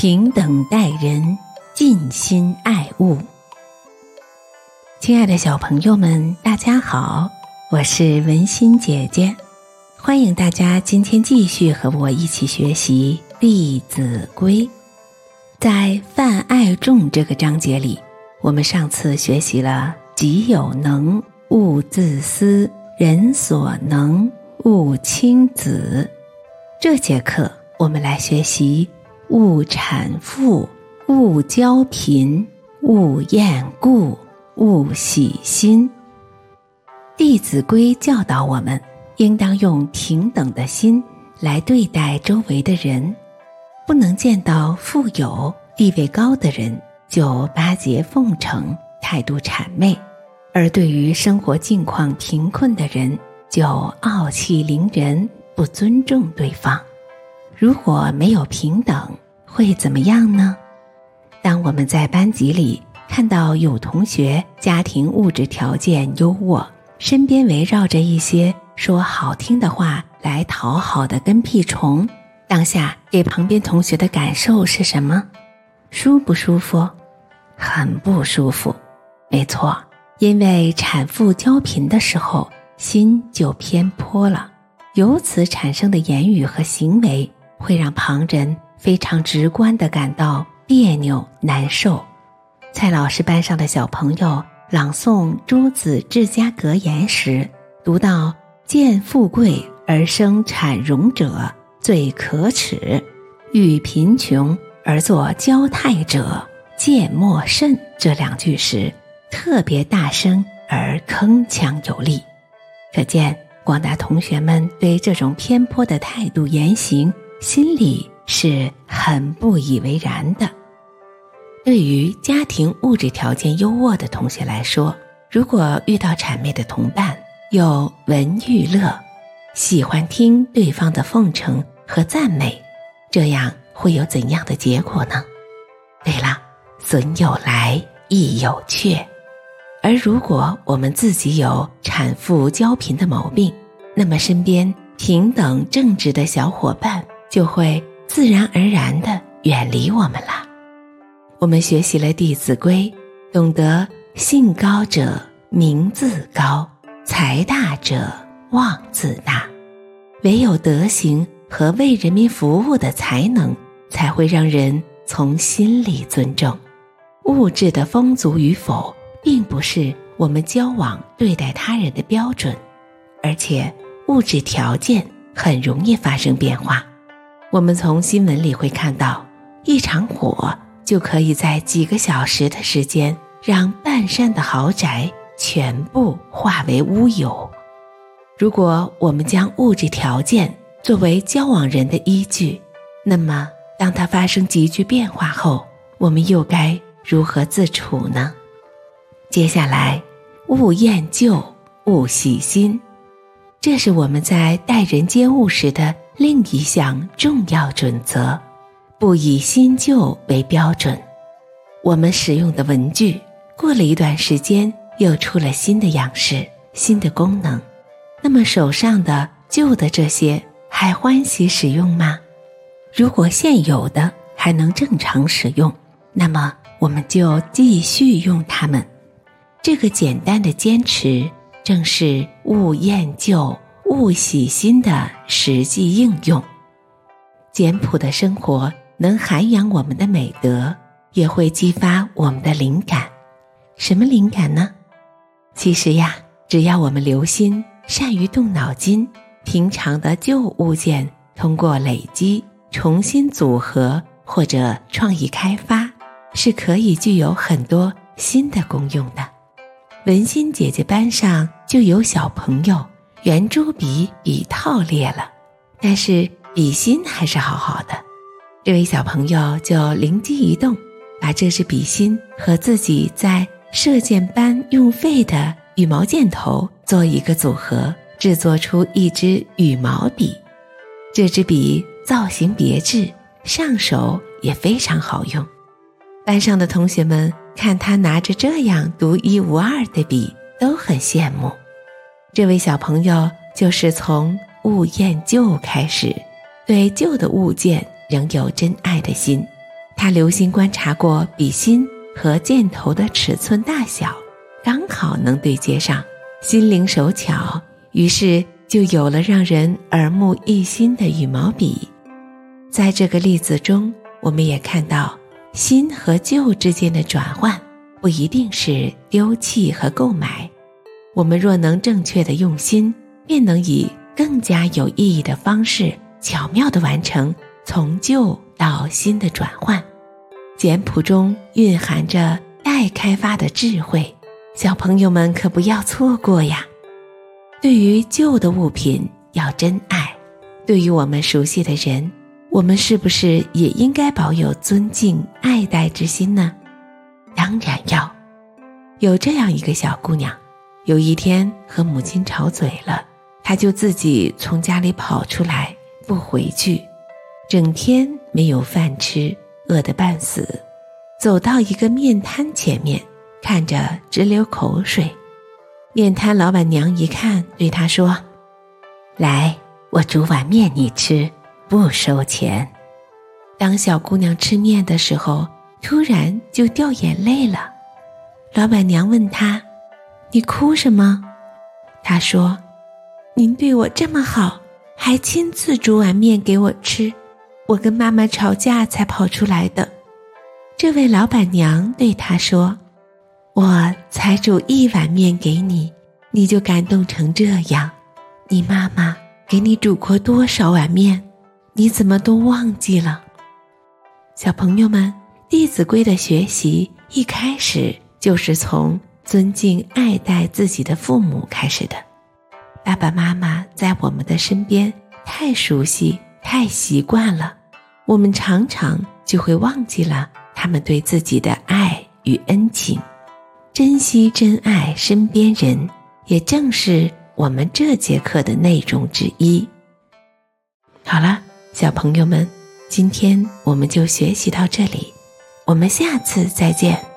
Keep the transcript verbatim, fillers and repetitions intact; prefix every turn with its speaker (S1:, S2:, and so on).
S1: 平等待人，尽心爱物。亲爱的小朋友们，大家好，我是文心姐姐，欢迎大家今天继续和我一起学习《弟子规》。在泛爱众这个章节里，我们上次学习了己有能，勿自私，人所能，勿轻訾。这节课我们来学习勿产妇，勿骄贫，勿厌故，勿喜新。弟子规教导我们应当用平等的心来对待周围的人，不能见到富有地位高的人就巴结奉承，态度谄媚，而对于生活境况贫困的人就傲气凌人，不尊重对方。如果没有平等，会怎么样呢？当我们在班级里看到有同学家庭物质条件优渥，身边围绕着一些说好听的话来讨好的跟屁虫，当下给旁边同学的感受是什么？舒不舒服？很不舒服。没错，因为产妇骄贫的时候，心就偏颇了，由此产生的言语和行为会让旁人非常直观地感到别扭难受。蔡老师班上的小朋友朗诵诸子治家格言时，读到见富贵而生产荣者最可耻，遇贫穷而作骄态者戒莫甚这两句时，特别大声而铿锵有力。可见广大同学们对这种偏颇的态度言行心里是很不以为然的。对于家庭物质条件优渥的同学来说，如果遇到谄媚的同伴，又闻欲乐，喜欢听对方的奉承和赞美，这样会有怎样的结果呢？对了，损有来，益有去。而如果我们自己有产妇骄贫的毛病，那么身边平等正直的小伙伴就会自然而然地远离我们了。我们学习了《弟子规》，懂得性高者名自高，才大者望自大。唯有德行和为人民服务的才能，才会让人从心里尊重。物质的丰足与否，并不是我们交往对待他人的标准，而且物质条件很容易发生变化。我们从新闻里会看到，一场火就可以在几个小时的时间让半山的豪宅全部化为乌有。如果我们将物质条件作为交往人的依据，那么当它发生急剧变化后，我们又该如何自处呢？接下来，勿厌旧，勿喜新，这是我们在待人接物时的另一项重要准则，不以新旧为标准。我们使用的文具，过了一段时间又出了新的样式、新的功能，那么手上的旧的这些还欢喜使用吗？如果现有的还能正常使用，那么我们就继续用它们。这个简单的坚持，正是勿厌旧，勿喜新的实际应用。简朴的生活能涵养我们的美德，也会激发我们的灵感。什么灵感呢？其实呀，只要我们留心，善于动脑筋，平常的旧物件通过累积、重新组合或者创意开发，是可以具有很多新的功用的。文心姐姐班上就有小朋友圆珠笔笔套裂了，但是笔芯还是好好的。这位小朋友就灵机一动，把这支笔芯和自己在射箭班用废的羽毛箭头做一个组合，制作出一支羽毛笔。这支笔造型别致，上手也非常好用。班上的同学们看他拿着这样独一无二的笔，都很羡慕。这位小朋友就是从勿厌旧开始，对旧的物件仍有真爱的心， 他留心观察过笔芯和箭头的尺寸大小，刚好能对接上，心灵手巧，于是就有了让人耳目一新的羽毛笔。在这个例子中，我们也看到新和旧之间的转换不一定是丢弃和购买，我们若能正确的用心，便能以更加有意义的方式巧妙地完成从旧到新的转换。简朴中蕴含着待开发的智慧，小朋友们可不要错过呀。对于旧的物品要珍爱，对于我们熟悉的人，我们是不是也应该保有尊敬爱戴之心呢？当然要。有这样一个小姑娘，有一天和母亲吵嘴了，她就自己从家里跑出来不回去，整天没有饭吃，饿得半死，走到一个面摊前面，看着直流口水。面摊老板娘一看，对她说：来，我煮碗面你吃，不收钱。当小姑娘吃面的时候，突然就掉眼泪了。老板娘问她：你哭什么？她说：您对我这么好，还亲自煮碗面给我吃，我跟妈妈吵架才跑出来的。这位老板娘对她说：我才煮一碗面给你，你就感动成这样，你妈妈给你煮过多少碗面，你怎么都忘记了？小朋友们，弟子规的学习一开始就是从尊敬爱戴自己的父母开始的。爸爸妈妈在我们的身边太熟悉太习惯了，我们常常就会忘记了他们对自己的爱与恩情。珍惜珍爱身边人，也正是我们这节课的内容之一。好了，小朋友们，今天我们就学习到这里，我们下次再见。